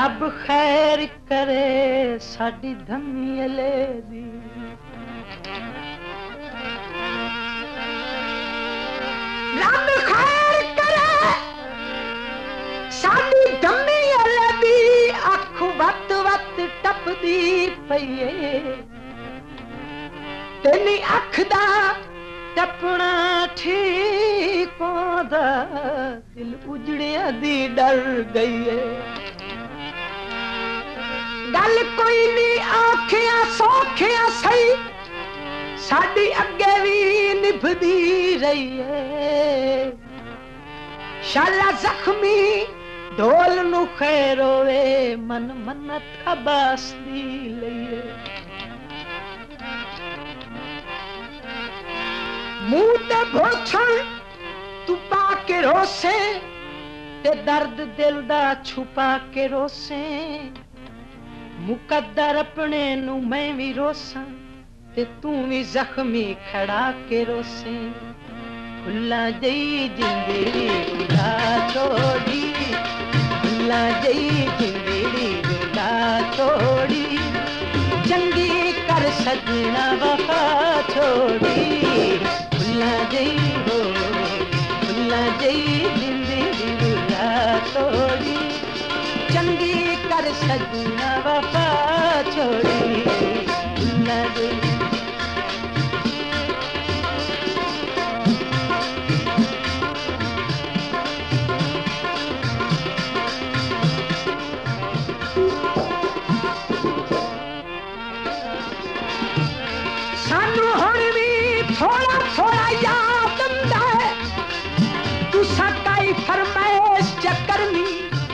रब खैर करे साडी धमीले दी रब खैर करे साडी धमीले दी अख वत वत टपदी पईए तेनी अख दा टपना ठीक होंदा दिल उजड़िया दी डर गई है गल कोई नहीं आखियां सौखियां सही साडी अगे भी निभदी रही है शाला जख्मी ढोल नु खैर होवे मन मन्नत अब्बास दी लईए मुंह ते भोछण तू पा के रोसे ते दर्द दिल दा छुपा के रोसे मुकद्दर अपने नु मैं भी रोसां ते तू भी जख्मी खड़ा के रोसे खुला जई जिंदड़ी रुला छोड़ी खुला जई जिंदड़ी रुला छोड़ी चंगी कर सजना वफा छोड़ी खुला जई हो खुला जई जिंदड़ी रुला छोड़ी चंगी कर सजना वफा छोड़ी खुला जई थोड़ा थोड़ा याद आंदा है तू सकाई फरमाइश चकरनी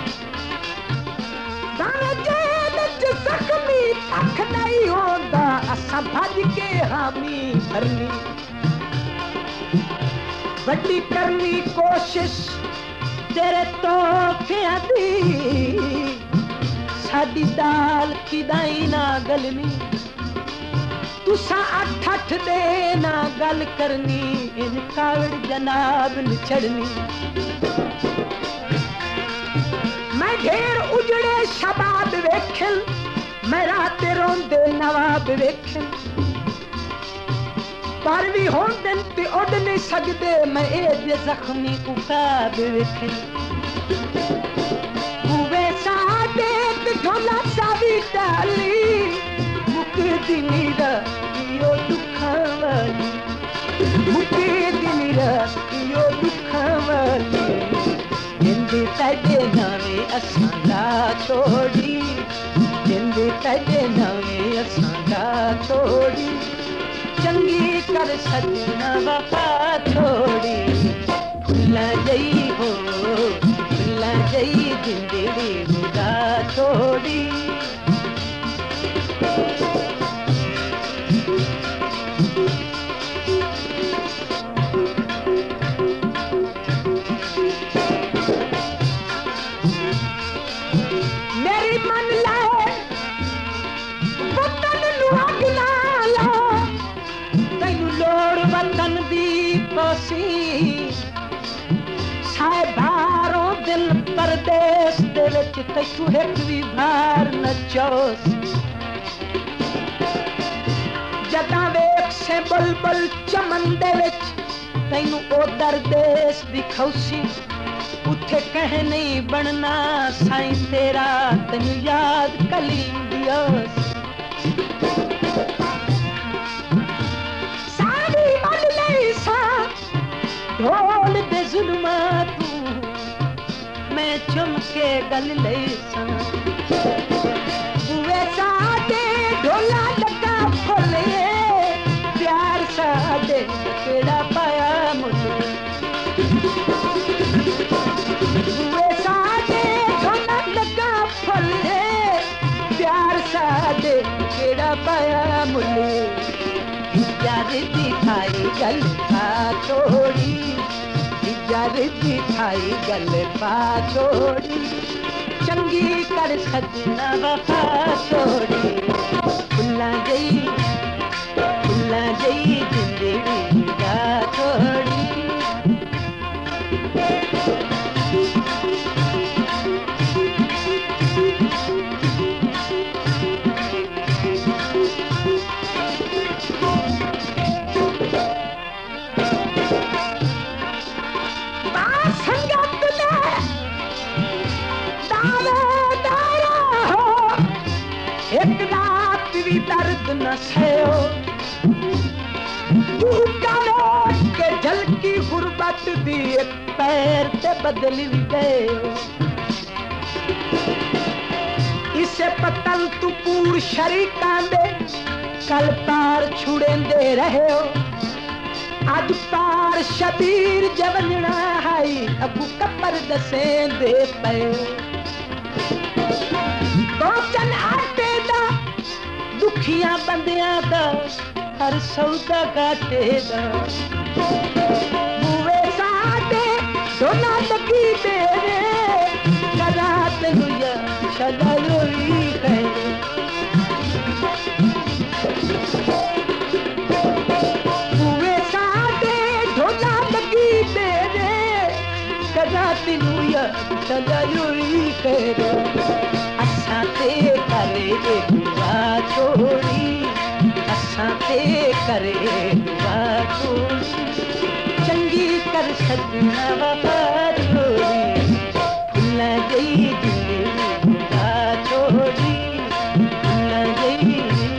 दाने जेल जख्मी अख नहीं होंदा असा भज के हामी भरनी बड़ी करनी कोशिश तेरे तो दी साडी दाल किदाई ना गलनी तुसा अठ अठ दे ना गल करनी इन कावड़ जनाब न चढ़नी मैं ढेर उजड़े शबाब वेखन मैं रात रोंदे नवाब वेखन पर भी होंदन ते उड़ नहीं सकदे मैं ए जख्मी उकाब वेखन हुए साडे ते ढोला सावी डाली मुकदी नीरा यो दुखा वाली मुकदी नीरा यो दुखा वाली जिंदे तेरे नावे असां दा छोड़ी जिंदे तेरे नावे असां दा छोड़ी चंगी कर सजना वफा छोड़ी भुला जई हो भुला जई जिंदड़ी रुला छोड़ी साहिबारों दिल परदेस दे विच तैनू एक भी भार न चौस जदा वेख से बुलबुल चमन दे विच तैनू ओदर देश दिखौसी उथे कह नहीं बनना साईं तेरा तैनू याद कलीम दियोस सारी मन लई सा ढोल दे जुल्मात मैं चुम के गल ले सा हुए साडे ढोला लगा फले प्यार साडे केड़ा पाया मुझे हुए साडे ढोला लगा फले प्यार साडे केड़ा पाया मुझे यार दिखाई गल पा छोड़ी यार दिखाई गल पा छोड़ी चंगी कर सजना वफा छोड़ी भुला गई जिंदड़ी दा छोड़ी एक रात भी दर्द न सहो के झलकी गुरबत दी एक पैर ते बदल भी गए इसे पतल तू पूर शरीकां दे कल पार छुड़ेंदे रहे हो आज पार शबीर जवनना हाई अबू कपर दसेंदे पे गोचन आटे दा दुखियां बंदियां दा हर सौदा घाटे दा बुए साडे सोना लगी तेरे करात हुया शललोई है बुए साडे सोना लगी तेरे करात हुया शललोई है असा ते करे दुआ छोड़ी ते करे दुआ छोड़ी चंगी कर सजना वफा छोड़ी भुला गई दिल दुआ छोड़ी भुला गई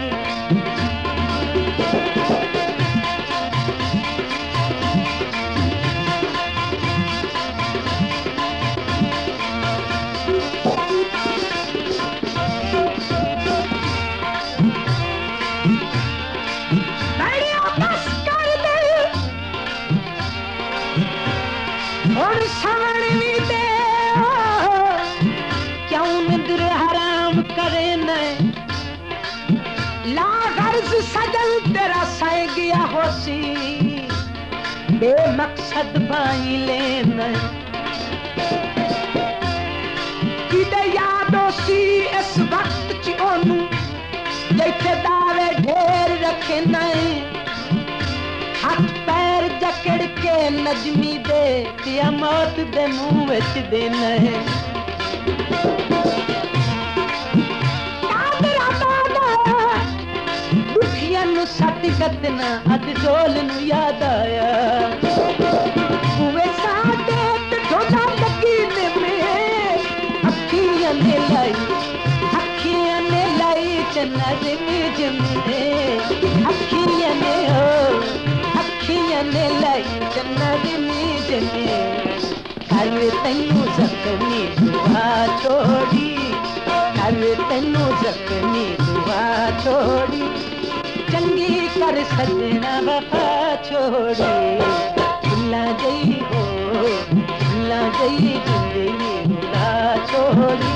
सजल तेरा सह गया होसी बेमकसद भाई लेना किदे याद होसी इस वक्त च ओनू जैसे दावे ढेर रखे नहीं हाथ पैर जकड़ के नजमी दे या मौत दे मुंह विच देना सत गतना अज डोल नू याद आया बुए साडे ते ढोला लगी ने में अखियां ने लाई चन्ना दे जमे अखियां ने लाई चन्ना दे जमे कर तैनू जख्मी दुआ छोड़ी कर तैनू जख्मी दुआ छोड़ी चंगी कर सजना वफा छोड़ी भुला गई हो भुला गई जिंदगी भुला छोड़ी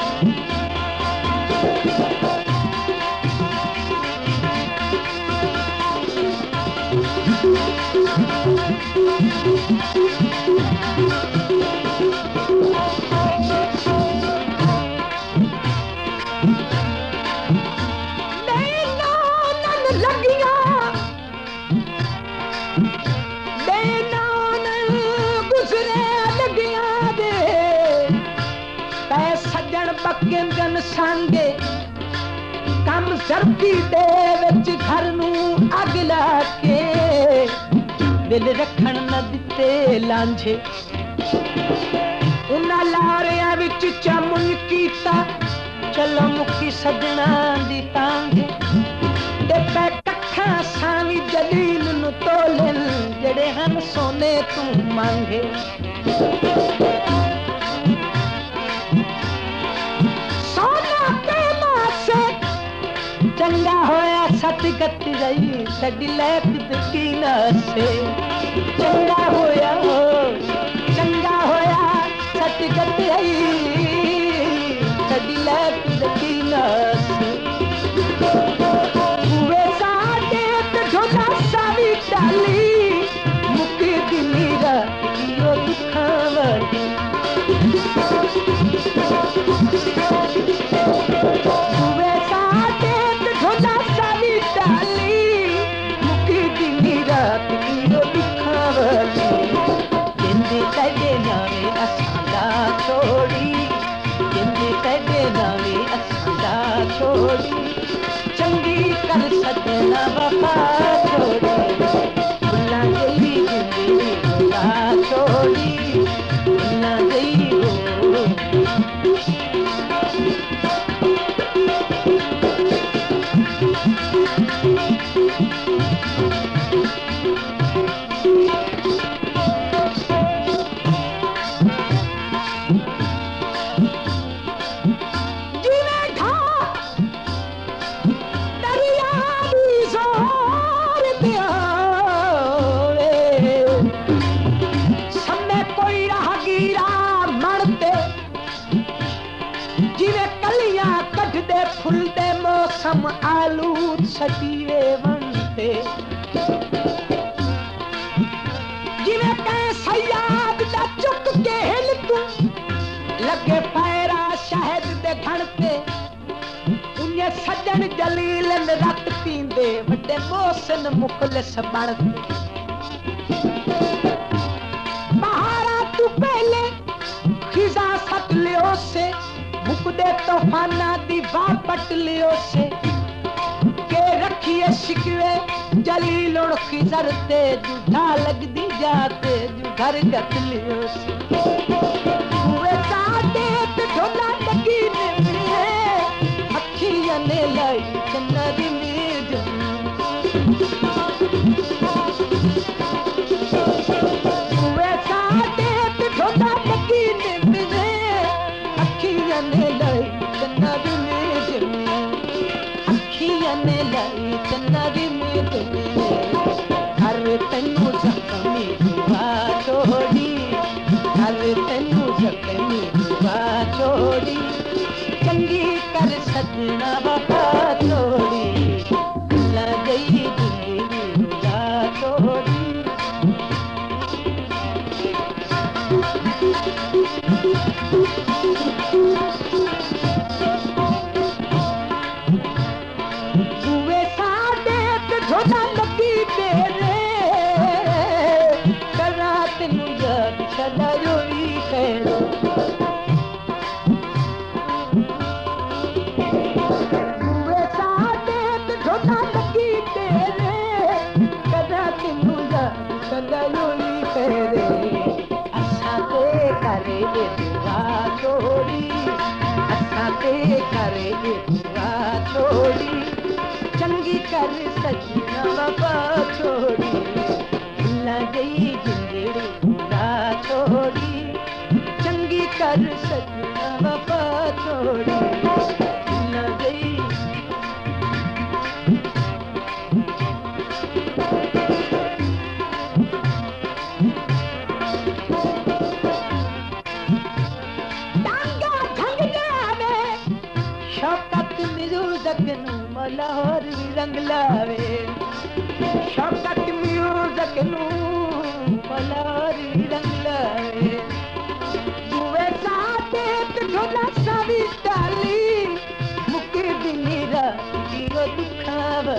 बकेंदन सांगे कम सर्दी दे विच घर नू अग ला के दिल रखण न दिते लांझे उन्हां लारियां विच चमुन कीता चलो मुक्की सजना दी तांगे ते पै कखा सावी जलील नू तोलन जेड़े हन सोने तू मांगे चंगा होया सत गत रही सड़ी लैक दकीना से चंगा होया सत गत रही सड़ी लैक दकीना से हुए साडे ते ढोला सावी डाली मुक्की दी मीरा कियो दुखावती चंगी कर सजना वफा छोड़ी भुला गई जिंदगी भुला छोड़ी भुला गई हो कम आलू छटीवे बनते जिवें कह सयाद दा चुक के हिल तू लगे पैरा शहद दे घणते उन्हें सजन जलील रत पींदे वड्डे मोहसिन मुखलिस बनते बहारा तू पहले खिजा सट लियो से मुकदे तूफाना दी वापट लियो से के रखिए शिकवे जलील उन खिजर ते जुठा लगदी जाते जु घर गत लियो से हुए सादे ते ढोला लगी ने अखियां ने लाई चन्ना दी नींद हुए सादे ते ढोला लगी ने अखियां ने लाई चन्ना दी नींद अखियां ने लाई चन्ना दी नींद हर तन्नू जख्मी दुआ छोड़ी हर तन्नू जख्मी दुआ छोड़ी चंगी कर सजना वफा छोड़ी ला गई जिंदगी दुआ छोड़ी हुए सादे ते ढोला लगी तेरे करा तेनू याद छड़ायो भी खैरो हुए सादे ते ढोला लगी तेरे करा तेनू याद छड़ायो भी खैरे असा ते करे दुआ छोड़ी असा ते करे दुआ छोड़ी चंगी कर सजना वफा छोड़ी ला गई जिंदड़ी दुआ छोड़ी चंगी कर सजना वफा छोड़ी ला गई टांगा झंग जावे शौकत म्यूजिक नू मल्हार भी रंग लावे शौकत म्यूजिक नू मल्हार भी रंग लावे दुए साथे ते ढोला सावी डाली मुके दिनी राती ओ दुखावा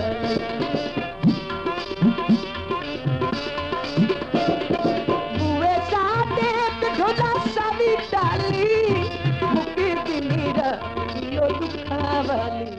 दुए साथे ते ढोला सावी डाली मुके दिनी राती ओ दुखावा